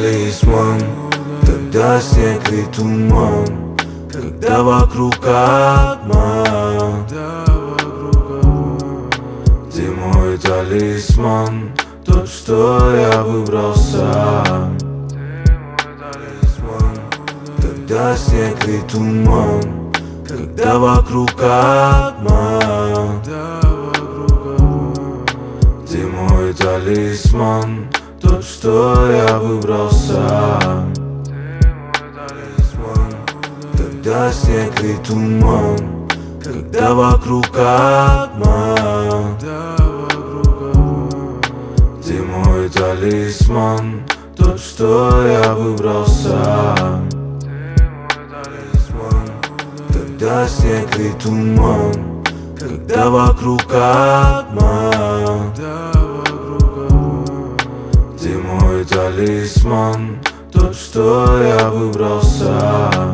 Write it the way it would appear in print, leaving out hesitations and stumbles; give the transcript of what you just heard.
талисман, когда снег и туман, когда вокруг обман. Ты мой талисман, тот, что я выбрал сам. Когда снег и туман, когда вокруг обман. Ты мой талисман, тот, что я выбрал сам. Когда снег и туман, когда вокруг обман. Ты мой талисман, тот, что я выбрал сам. Когда снег и туман, когда вокруг обман. Ты мой талисман, тот, что я выбрал сам.